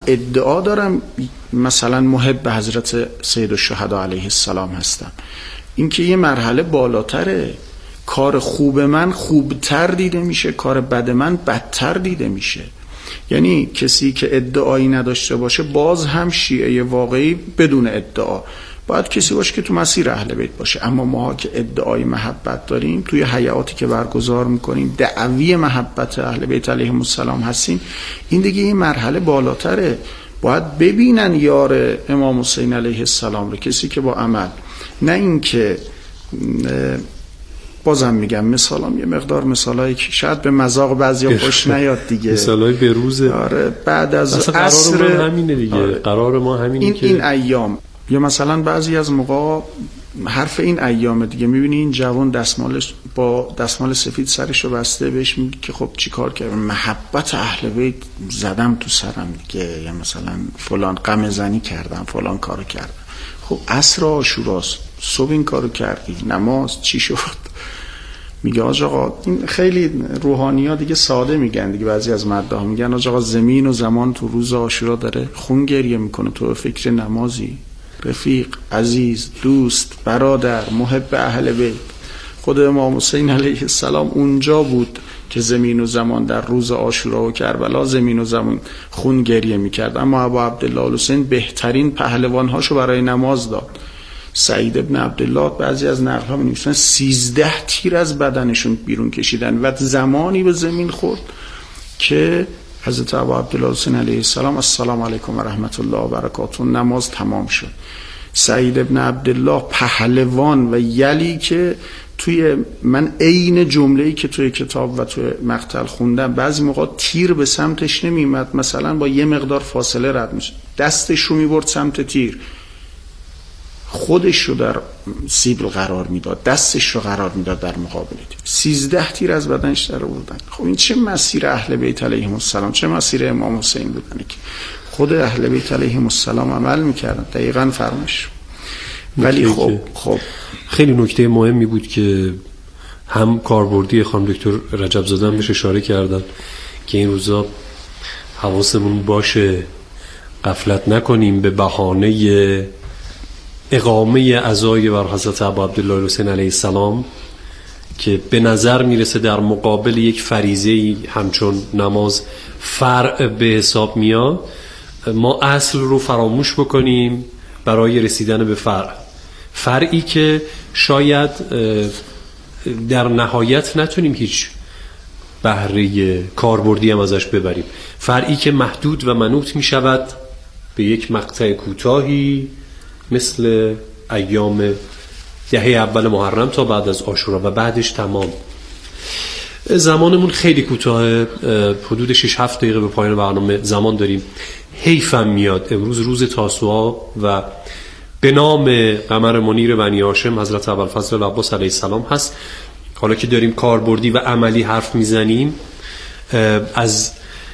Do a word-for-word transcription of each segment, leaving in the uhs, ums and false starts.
ادعا دارم مثلا محب حضرت سید الشهدا علیه السلام هستم. این که یه مرحله بالاتره. کار خوب من خوبتر دیده میشه، کار بد من بدتر دیده میشه. یعنی کسی که ادعایی نداشته باشه باز هم شیعه واقعی بدون ادعا باید کسی باشه که تو مسیر اهل بیت باشه. اما ما که ادعای محبت داریم، توی حیاتی که برگزار میکنیم دعوی محبت اهل بیت علیهم السلام هستیم، این دیگه این مرحله بالاتره. باید ببینن یار امام حسین علیه السلام رو، کسی که با عمل، نه این که بازم میگم مثالام یه مقدار مثالایی که شاید به مذاق بعضیا خوش نیاد دیگه، مثالای به روز آره بعد از عصر قرار ما همینه دیگه. آره. قرار ما همینه این که این ایام، یا مثلا بعضی از موقع حرف این ایام دیگه، میبینی این جوان دستمالش با دستمال سفید سرشو بسته، بهش میگه که خب چی کار کردم؟ محبت اهل بیت زدم تو سرم دیگه، یا مثلا فلان غم زنی کردم، فلان کارو کردم. خب عصر عاشوراست، صبح این کارو کردی، نماز چی شد؟ میگه آج آقا، این خیلی روحانی ها دیگه ساده میگن دیگه، بعضی از مداح میگن آج آقا زمین و زمان تو روز عاشورا داره خون گریه میکنه، تو فکر نمازی؟ رفیق، عزیز، دوست، برادر، محب اهل بیت، خود امام حسین علیه السلام اونجا بود که زمین و زمان در روز عاشورا و کربلا زمین و زمان خون گریه میکرد. اما ابا عبدالله الحسین بهترین پهلوانهاشو برای نماز داد. سعید ابن عبدالله بعضی از نقل ها می نویسن سیزده تیر از بدنشون بیرون کشیدن و زمانی به زمین خورد که حضرت ابا عبدالله الحسین علیه السلام السلام علیکم و رحمت الله و برکاته نماز تمام شد. سعید ابن عبدالله پهلوان و یلی که توی من عین جمله‌ای که توی کتاب و توی مقتل خوندم، بعضی موقع تیر به سمتش نمی‌اومد، مثلا با یه مقدار فاصله رد می‌شد، دستش رو می‌برد سمت تیر، خودش رو در سیبل قرار میداد، دستش رو قرار میداد در مقابل تیر. سیزده تیر از بدنش در آوردن. خب این چه مسیر اهل بیت علیهم السلام، چه مسیر امام حسین بودن که خود اهل بیت علیهم السلام عمل میکردن. دقیقاً فرمش. ولی خب خب خیلی نکته مهمی بود که هم کاربردی خانم دکتر رجب زاده بهش اشاره کردن که این روزا حواسمون باشه غفلت نکنیم به بهانه اقامه عزای بر حضرت ابا عبدالله الحسین علیه السلام که به نظر میرسه در مقابل یک فریضه همچون نماز فرع به حساب میاد، ما اصل رو فراموش بکنیم برای رسیدن به فرع، فرعی که شاید در نهایت نتونیم هیچ بهره کاربردی هم ازش ببریم، فرعی که محدود و منوط میشود به یک مقطع کوتاهی مثل ایام دهه اول محرم تا بعد از عاشورا و بعدش تمام. زمانمون خیلی کوتاه، حدود شش هفت دقیقه به پایان برنامه زمان داریم. حیفم میاد امروز روز تاسوعا و به نام قمر منیر بنی هاشم حضرت ابوالفضل العباس علیه السلام هست. حالا که داریم کاربردی و عملی حرف میزنیم، از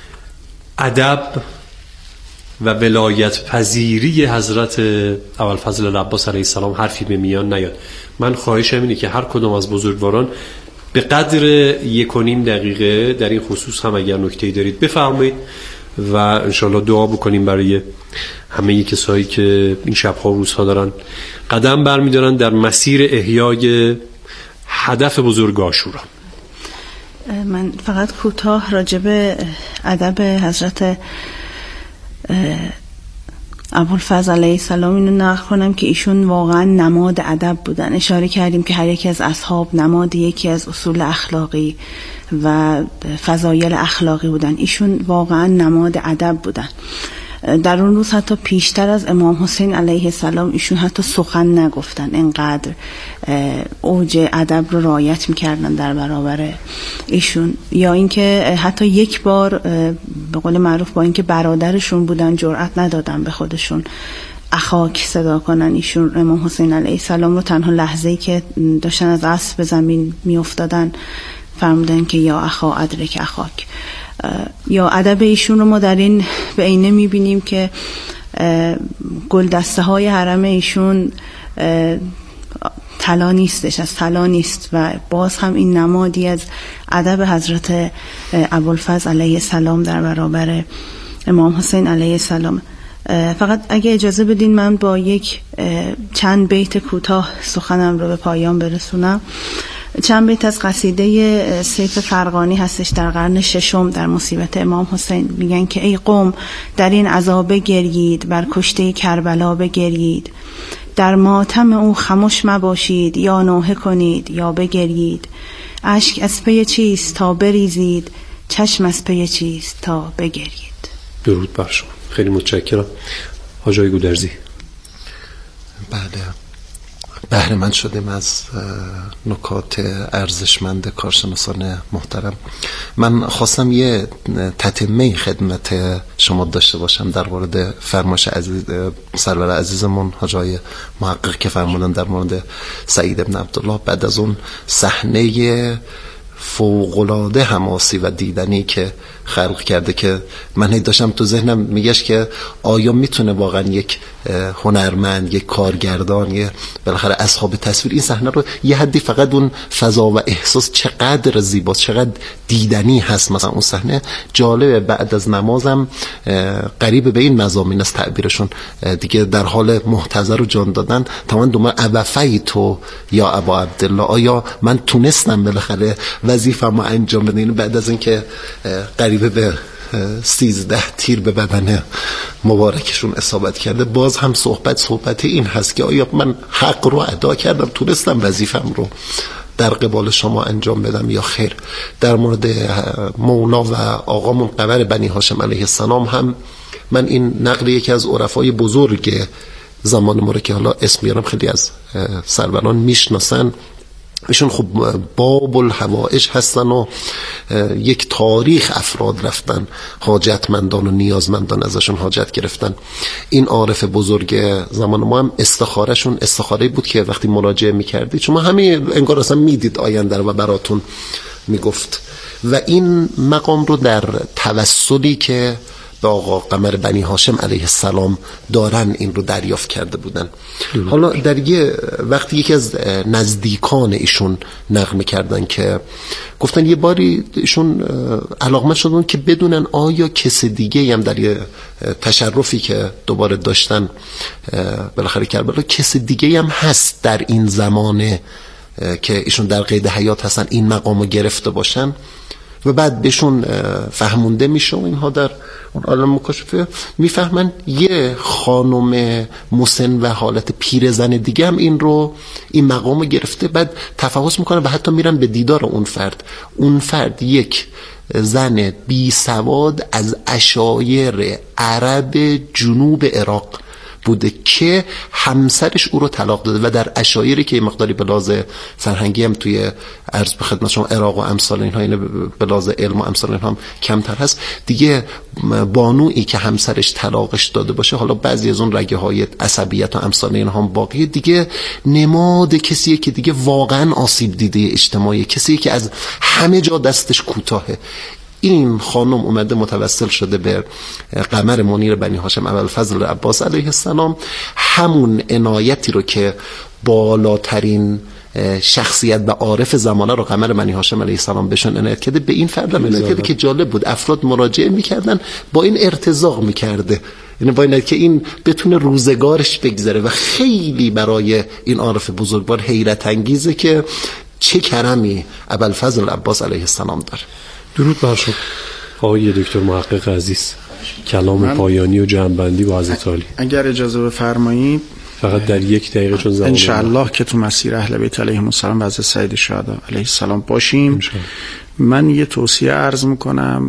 ادب و ولایت پذیری حضرت ابوالفضل العباس علیه السلام حرفی به میان نیاد. من خواهشم اینه که هر کدام از بزرگواران به قدر یک و نیم دقیقه در این خصوص هم اگر نکته‌ای دارید بفرمایید و انشالله دعا بکنیم برای همه کسایی که این شب‌ها و روزها دارن قدم برمی‌دارن در مسیر احیای هدف بزرگ عاشورا. من فقط کوتاه راجع به ادب حضرت ابوالفضل علیه السلام اینو نقل کنم که ایشون واقعا نماد ادب بودن. اشاره کردیم که هر یکی از اصحاب نماد یکی از اصول اخلاقی و فضایل اخلاقی بودن، ایشون واقعا نماد ادب بودن. در اون روز حتی پیشتر از امام حسین علیه السلام ایشون حتی سخن نگفتن، انقدر اوج ادب رو رعایت میکردن در برابر ایشون. یا اینکه حتی یک بار به قول معروف با اینکه برادرشون بودن جرئت ندادن به خودشون اخاک صدا کنن ایشون امام حسین علیه السلام رو. تنها لحظه‌ای که داشتن از اسب به زمین میافتادن فرمودن که یا اخا ادرک اخاک. یا ادب ایشون رو ما در این به عینه میبینیم که گل دسته های حرم ایشون طلا نیستش، از طلا نیست و باز هم این نمادی از ادب حضرت ابوالفضل علیه السلام در برابر امام حسین علیه السلام. فقط اگه اجازه بدین من با یک چند بیت کوتاه سخنم رو به پایان برسونم. چند بیت از قصیده سیف فرغانی هستش در قرن ششم در مصیبت امام حسین. میگن که ای قوم در این عذاب گریید، بر کشته کربلا بگریید، در ماتم او خموش مباشید، یا نوحه کنید یا بگریید، اشک از پی چیست تا بریزید، چشم از پی چیست تا بگریید. درود بر شما. خیلی متشکرم. حاج آقای گودرزی. بله، بهره مند شدیم از نکات ارزشمند کارشناسان محترم. من خواستم یه تتمه خدمت شما داشته باشم در مورد فرمایش عزیز سرور عزیزمون حاج آقای محقق که فرمودن در مورد سعید بن عبدالله بعد از اون صحنه فوق‌العاده حماسی و دیدنی که خلق کرده که من هی داشتم تو ذهنم میگشت که آیا میتونه واقعا یک هنرمند، یک کارگردان، یه بالاخره اصحاب تصویر این صحنه رو یه حدی فقط اون فضا و احساس چقدر زیباست، چقدر دیدنی هست. مثلا اون صحنه جالبه، بعد از نمازم قریب به این مضامین است تعبیرشون، دیگه در حال محتضر و جان دادن تمام دوما ابفیتو یا ابا عبدالله، آیا من تونستم بالاخره وظیفه‌مو انجام بدم بعد از اینکه قریب به سیزده تیر به بدن مبارکشون اصابت کرده. باز هم صحبت صحبت این هست که آیا من حق رو ادا کردم، تونستم وظیفم رو در قبال شما انجام بدم یا خیر. در مورد مولا و آقامون قمر بنی هاشم علیه السلام هم من این نقل یکی از عرفای بزرگ زمان ما رو که حالا اسم میارم خیلی از سروران میشناسن، ایشون خب باب الحوائج هستن و یک تاریخ افراد رفتن حاجتمندان و نیازمندان ازشون حاجت گرفتن. این عارف بزرگ زمان ما هم استخارهشون استخاره بود که وقتی مراجعه میکردید شما همه انگار اصلا میدید آینده و براتون میگفت و این مقام رو در توسلی که به آقا قمر بنی هاشم علیه السلام دارن این رو دریافت کرده بودن. حالا در یه وقتی یکی از نزدیکان ایشون نقل می‌کردن که گفتن یه باری ایشون علاقمند شدن که بدونن آیا کس دیگه هم در یه تشرفی که دوباره داشتن بالاخره کربلا کس دیگه هم هست در این زمانه که ایشون در قید حیات هستن این مقامو گرفته باشن و بعد بهشون فهمونده میشه و اینها در اون عالم مکاشفه میفهمن یه خانم مسن و حالت پیرزن دیگه هم این رو این مقامو گرفته. بعد تفحص میکنن و حتی میرن به دیدار اون فرد. اون فرد یک زن بی سواد از عشایر عرب جنوب عراق بوده که همسرش او رو طلاق داده و در عشایری که مقداری به لحاظ فرهنگی هم توی عرض به خدمت شما عراق و امثال اینها، این به لحاظ علم و امثال اینها هم کمتر هست دیگه. بانویی که همسرش طلاقش داده باشه، حالا بعضی از اون رگه های عصبیت و امثال اینها هم باقی، دیگه نماد کسیه که دیگه واقعا آسیب دیده اجتماعی، کسیه که از همه جا دستش کوتاهه. این خانم اومده متوسل شده به قمر منیر بنی هاشم ابوالفضل عباس علیه السلام، همون عنایتی رو که بالاترین شخصیت و عارف زمانه رو قمر بنی هاشم علیه السلام بهشون عنایت کرده، به این فرد هم عنایت کرده که جالب بود افراد مراجعه میکردن با این ارتزاق میکرده، یعنی با این که این بتونه روزگارش بگذره و خیلی برای این عارف بزرگوار حیرت انگیزه که چه کرمی ابوالفضل عباس علیه السلام داره. درود بر شما آقای دکتر محقق عزیز. کلام پایانی و جمع‌بندی با حضرت عالی اگر اجازه بفرمایید فقط در یک دقیقه چون زمان انشاءالله که تو مسیر اهل بیت علیهم السلام و حضرت سید شهدا علیه السلام باشیم. من یه توصیه عرض میکنم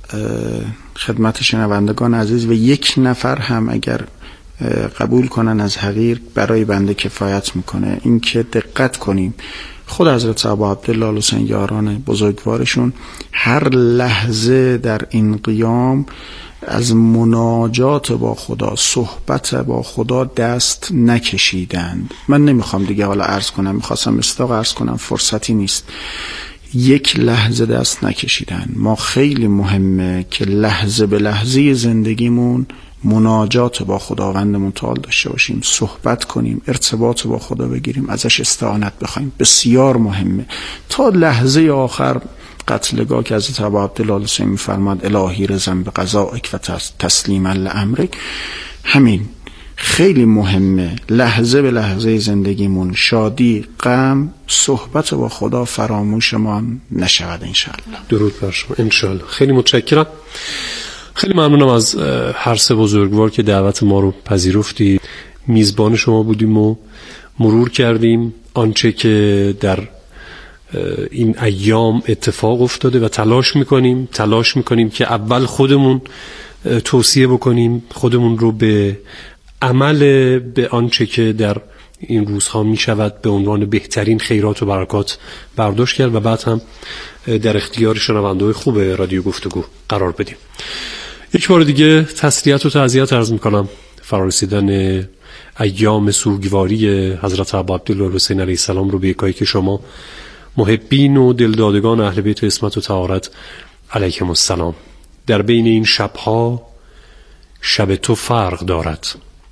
خدمت شنوندگان عزیز و یک نفر هم اگر قبول کنن از حقیر برای بنده کفایت میکنه. این که دقت کنیم خود حضرت ابا عبدالله حسین یاران بزرگوارشون هر لحظه در این قیام از مناجات با خدا، صحبت با خدا دست نکشیدند. من نمیخوام دیگه حالا عرض کنم، میخواستم مصداق عرض کنم فرصتی نیست. یک لحظه دست نکشیدن. ما خیلی مهمه که لحظه به لحظه زندگیمون مناجات با خداوند متعال داشته باشیم، صحبت کنیم، ارتباط با خدا بگیریم، ازش استعانت بخوایم. بسیار مهمه تا لحظه آخر قتلگاه که حضرت ابا عبدالله الحسینی میفرماد الهی رضا به قضائک و تسلیما لامرک، همین خیلی مهمه. لحظه به لحظه زندگیمون شادی، غم، صحبت با خدا فراموشمان نشود انشالله. درود بر شما انشالله. خیلی متشکرم. خیلی ممنونم از هر سه بزرگوار که دعوت ما رو پذیرفتید. میزبان شما بودیم و مرور کردیم آنچه که در این ایام اتفاق افتاده و تلاش میکنیم تلاش میکنیم که اول خودمون توصیه بکنیم، خودمون رو به عمل به آنچه که در این روزها می شود به عنوان بهترین خیرات و برکات برداشت کرد و بعد هم در اختیار شنونده‌های خوب رادیو گفتگو قرار بدیم. یک بار دیگه تسلیت و تعزیت عرض میکنم. فرارسیدن ایام سوگواری حضرت ابا عبدالله الحسین علیه السلام رو به یکایی که شما محبین و دلدادگان اهل بیت عصمت و طهارت علیهم السلام، در بین این شبها شب تو فرق دارد،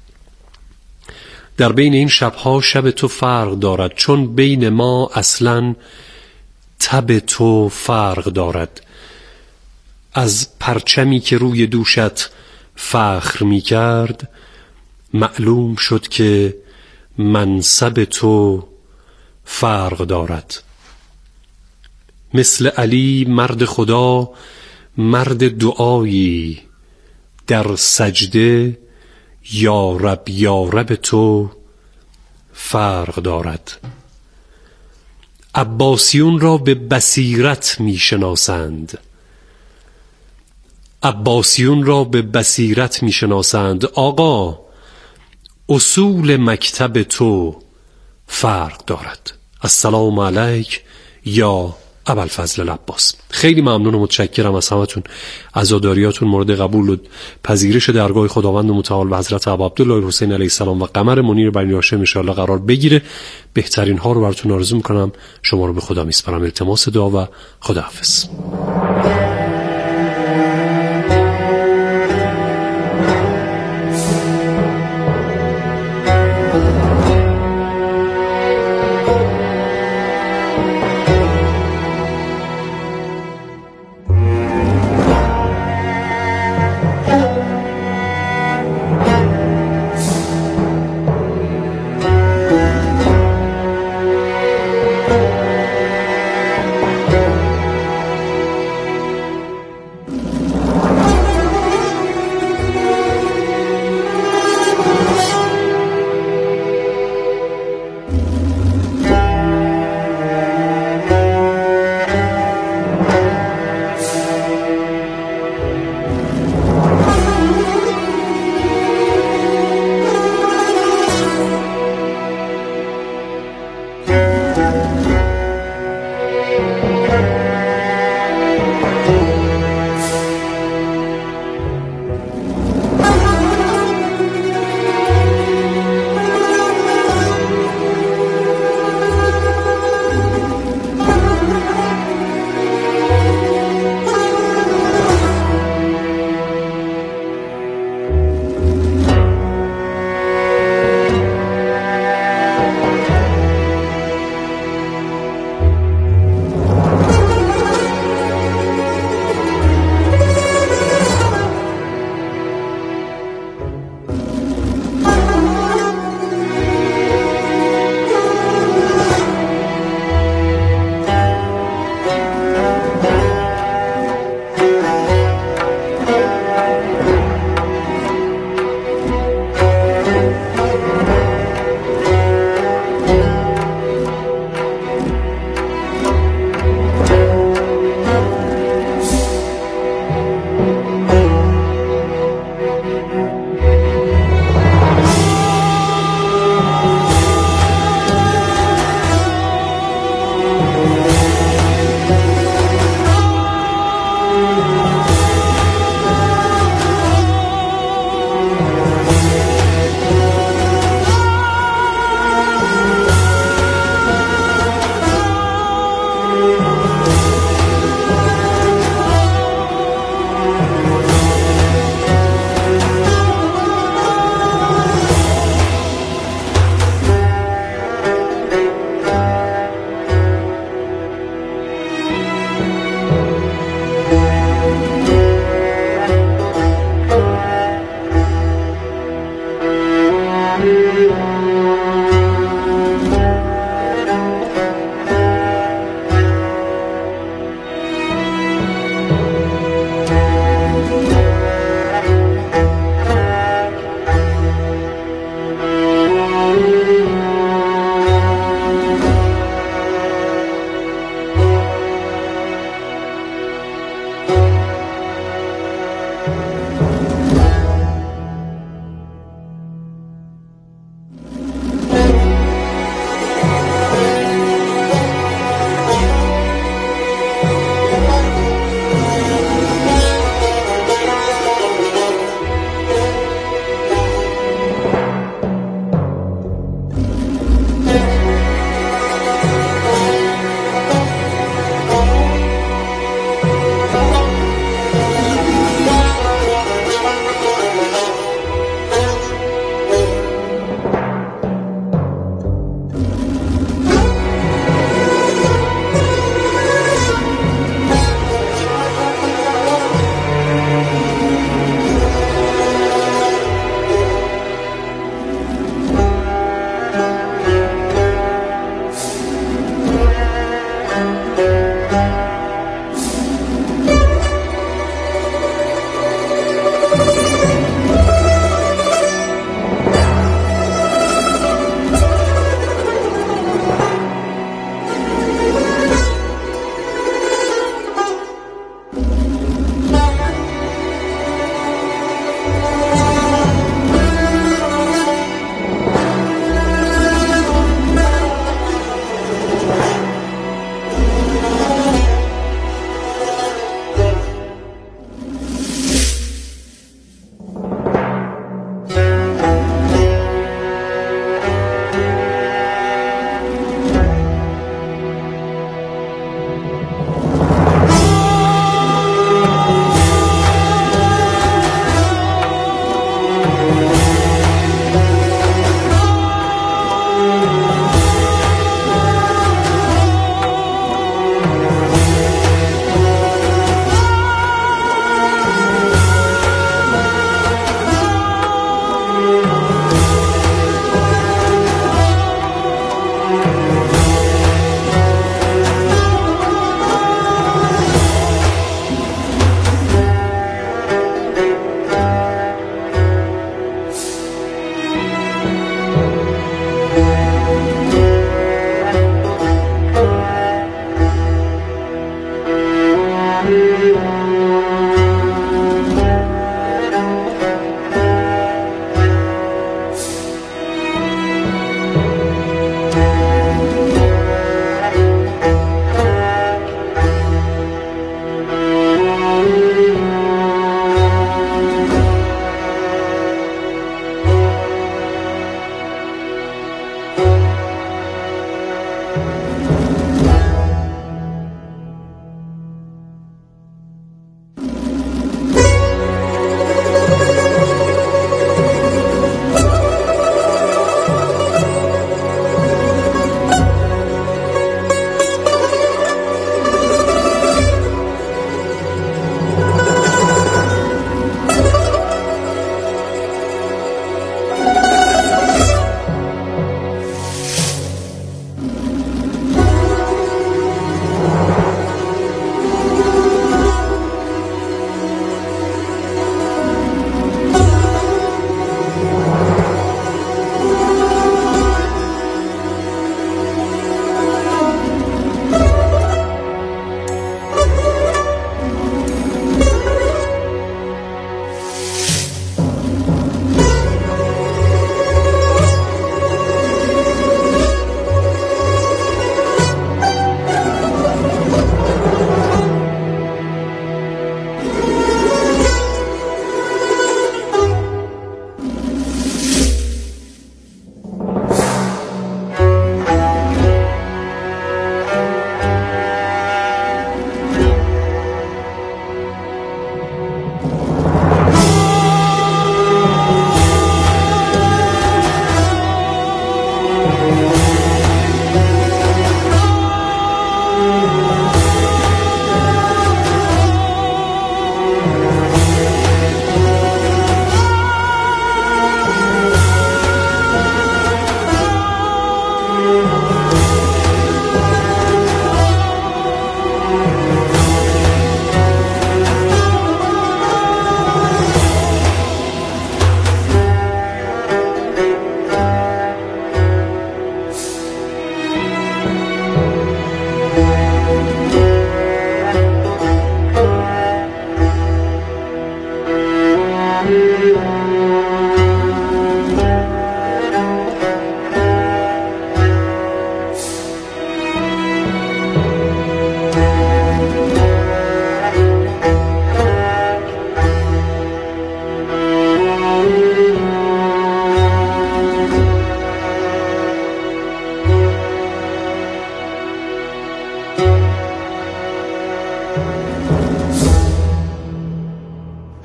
در بین این شبها شب تو فرق دارد، چون بین ما اصلا تب تو فرق دارد. از پرچمی که روی دوشت فخر می کرد معلوم شد که منصب تو فرق دارد. مثل علی مرد خدا مرد دعایی، در سجده یا رب یا رب تو فرق دارد. عباسیون را به بصیرت می شناسند، عباسیون را به بصیرت می شناسند. آقا اصول مکتب تو فرق دارد. السلام علیک یا ابوالفضل العباس. خیلی ممنون و متشکرم از همتون. عزاداریاتون مورد قبول و پذیرش درگاه خداوند متعال و حضرت ابا عبدالله الحسین علیه السلام و قمر منیر بنی هاشم ان شاءالله قرار بگیره. بهترین ها رو براتون آرزو میکنم. شما رو به خدا میسپارم. التماس دعا و خداحافظ.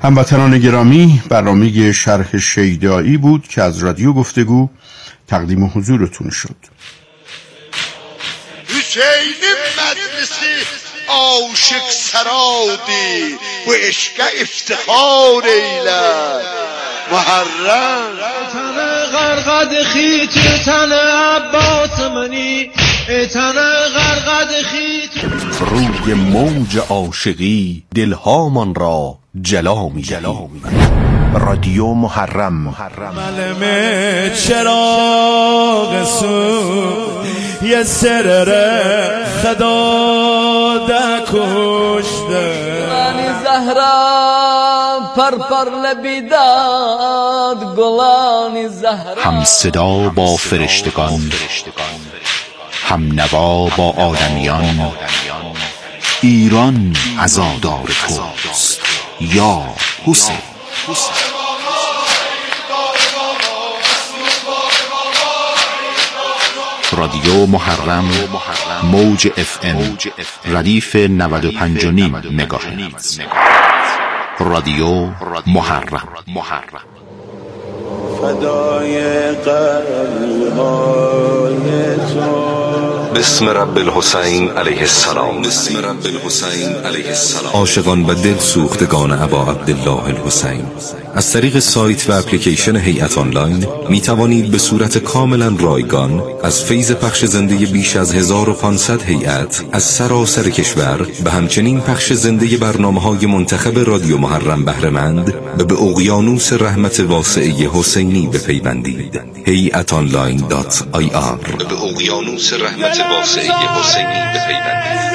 هموطنان گرامی، برنامه شرح شیدایی بود که از رادیو گفتگو تقدیم حضورتون شد. حسین مدرسه عاشق سرادی و عشق افتخار ایلن محرم تن غرقد خیت تن عباس منی تن غرقد خیت روی موج عاشقی دلهامان را جلا می جلامی. رادیو محرم ملمه چراغ سو یه سرر خدا ده کشته گلانی زهرا پر پر لبیداد گلانی زهرا هم صدا با فرشتگان هم نوا با آدمیان ایران عزادار توست یا حسین. رادیو محرم موج اف ام ردیف نود و پنج و نیم مگاهرتز. رادیو محرم فدای قلب‌های تو. بسم رب الحسین علیه السلام. بسم رب الحسین علیه السلام. عاشقان و دل سوختگان ابا عبدالله الحسین، از طریق سایت و اپلیکیشن هیئت آنلاین می توانید به صورت کاملا رایگان از فیض پخش زنده بیش از هزار و پانصد هیئت از سراسر کشور و همچنین پخش زنده برنامه‌های منتخب رادیو محرم بهره مند و به اقیانوس رحمت واسعه حسینی بپیوندید. هیئت آنلاین دات آی آر. به اقیانوس رحمت واسعه حسینی بپیوندید.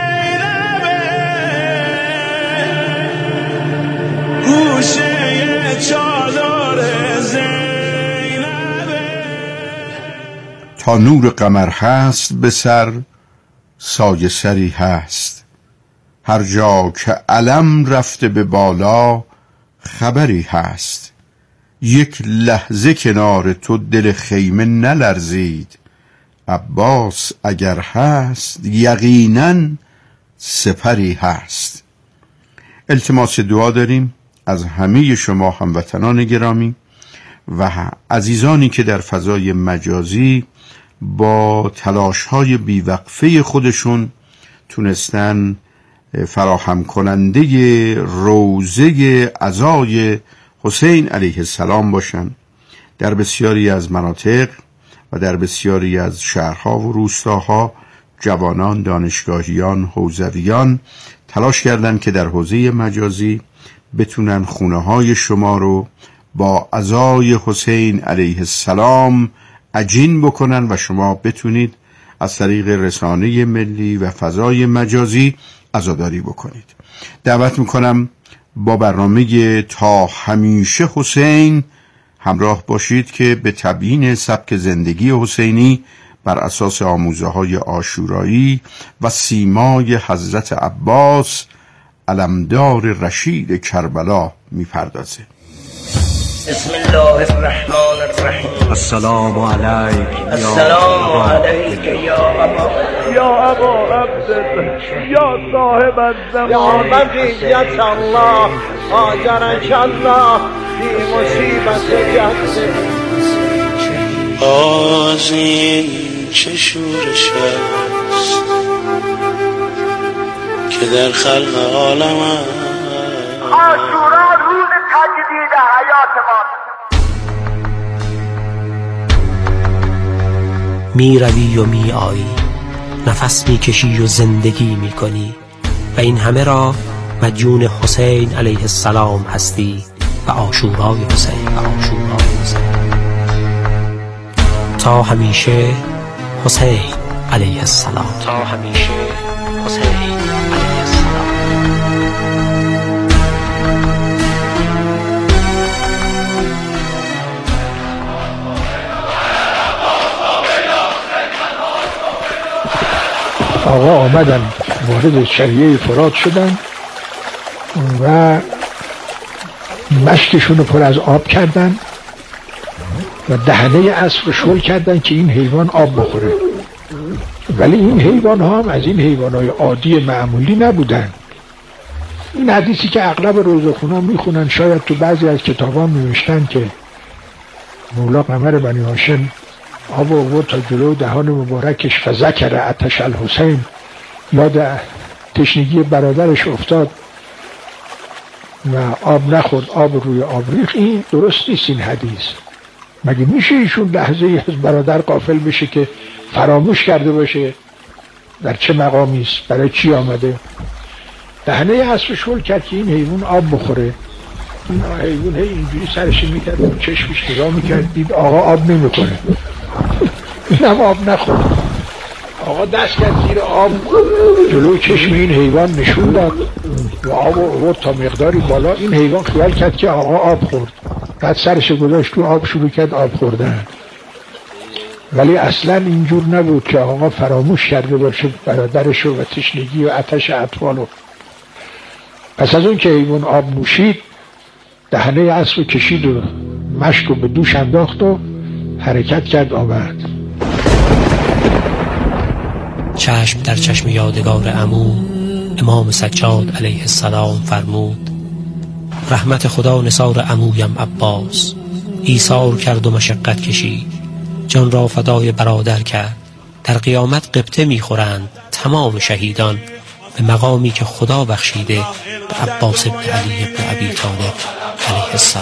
تا نور قمر هست به سر سایه سری هست، هر جا که علم رفته به بالا خبری هست. یک لحظه کنار تو دل خیمه نلرزید، عباس اگر هست یقیناً سپری هست. التماس دعا داریم از همه شما هموطنان گرامی و عزیزانی که در فضای مجازی با تلاش‌های بیوقفه خودشون تونستن فراهم کننده روزه عزای حسین علیه السلام باشن. در بسیاری از مناطق و در بسیاری از شهرها و روستاها جوانان، دانشگاهیان، حوزویان تلاش کردند که در حوزه مجازی بتونن خونه های شما رو با عزای حسین علیه السلام عجین بکنن و شما بتونید از طریق رسانه ملی و فضای مجازی عزاداری بکنید. دعوت میکنم با برنامه تا همیشه حسین همراه باشید که به تبیین سبک زندگی حسینی بر اساس آموزه های عاشورایی و سیمای حضرت عباس علمدار رشید کربلا میپردازه. بسم الله الرحمن الرحیم. السلام علیک السلام علیک یا ابا یا ابا عبدالله یا صاحب الزمان یا بقیت الله آجرک الله فی مصیبت جد. باز این چه شورش است که در خلق عالم است. عاشورا روز تجدید حیات ما. می روی و می آیی، نفس می کشی و زندگی می کنی و این همه را مدیون حسین علیه السلام هستی و عاشورای حسین و عاشورای حسین. تا همیشه حسین علیه السلام. تا همیشه حسین علیه السلام. آقا آمدن وارد چریه فرات شدن و مشکشون رو پر از آب کردن و دهنه اسب رو شل کردن که این حیوان آب بخوره. ولی این حیوان ها هم از این حیوان های عادی معمولی نبودن. این حدیثی که اغلب روزخونا میخونن، شاید تو بعضی از کتابان نوشتن که مولا قمر بنی هاشم آب آورد تا جلو دهان مبارکش فذکر عطش الحسین، یاد تشنگی برادرش افتاد و آب نخورد، آب روی آب ریخت. این درست نیست این حدیث. مگه میشه ایشون لحظه از برادر غافل بشه که فراموش کرده باشه؟ در چه مقامی است؟ برای چی آمده؟ دهنه اسبش هول کرد که این حیوان آب بخوره. این حیوان هی اینجوری سرش میکرد و چشمش نگاه میکرد، دید آقا آب نمیکنه. اینم آب نخورد. آقا دست کرد زیر آب، جلو چشم این حیوان نشون داد و آب آورد تا مقداری بالا. این حیوان خیال کرد که آقا آب خورد، بعد سرش گذاشت تو آب، شروع کرد آب خوردن. ولی اصلا اینجور نبود که آقا فراموش کرده باشه برادرش و تشنگی و آتش اطفالو. پس از اون که حیوان آب نوشید، دهنه اسب کشید و مشک رو به دوش انداخت و حرکت کرد آمد. چشم در چشم یادگار عمو امام سجاد علیه السلام فرمود: رحمت خدا نثار عمویم عباس، ایثار کرد و مشقت کشید، جان را فدای برادر کرد. در قیامت قبطه میخورند تمام شهیدان به مقامی که خدا بخشیده به عباس ابن علی ابن ابی طالب علیه السلام.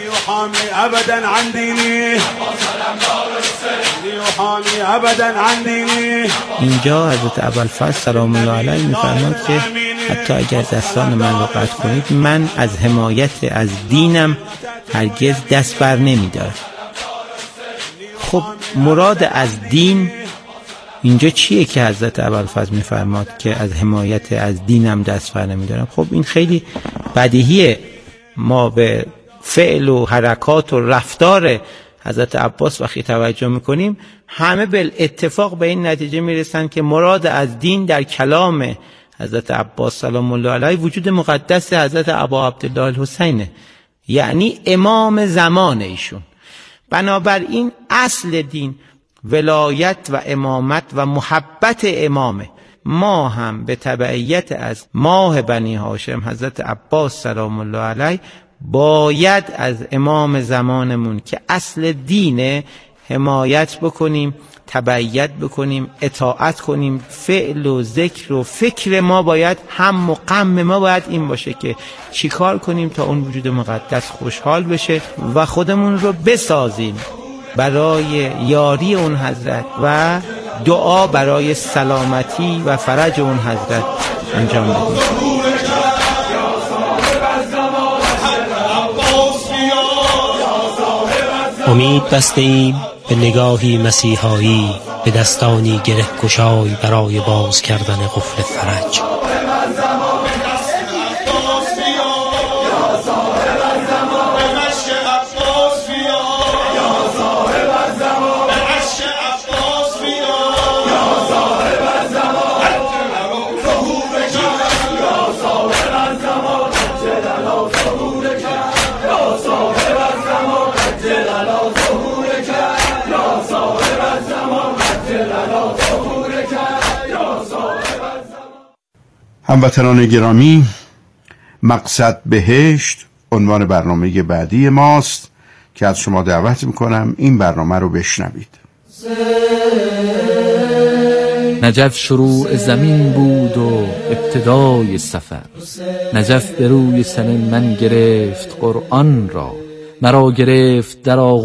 اینجا حضرت ابوالفضل سلام الله علیه میفرماد که حتی اگر دستان من رو قطع کنید، من از حمایت از دینم هرگز دست بر نمیدارم. خب مراد از دین اینجا چیه که حضرت ابوالفضل میفرماد که از حمایت از دینم دست بر نمیدارم؟ خب این خیلی بدیهیه. ما به فعل و حرکات و رفتار حضرت عباس وقتی توجه میکنیم، همه به اتفاق به این نتیجه میرسن که مراد از دین در کلام حضرت عباس سلام الله علیه وجود مقدس حضرت ابا عبدالله الحسینه، یعنی امام زمان ایشون. بنابراین اصل دین ولایت و امامت و محبت امامه. ما هم به تبعیت از ماه بنی هاشم حضرت عباس سلام الله علیه باید از امام زمانمون که اصل دینه حمایت بکنیم، تبعیت بکنیم، اطاعت کنیم. فعل و ذکر و فکر ما باید هم و غم ما باید این باشه که چیکار کنیم تا اون وجود مقدس خوشحال بشه و خودمون رو بسازیم برای یاری اون حضرت و دعا برای سلامتی و فرج اون حضرت انجام بدیم. امید بسته ایم به نگاهی مسیحایی، به دستانی گره گشای برای باز کردن قفل فرج. هموطنان گرامی، مقصد بهشت عنوان برنامه بعدی ماست که از شما دعوت میکنم این برنامه رو بشنوید. نجف شروع زمین بود و ابتدای سفر، نجف به روی سن من گرفت قرآن را، مرا گرفت در آغوش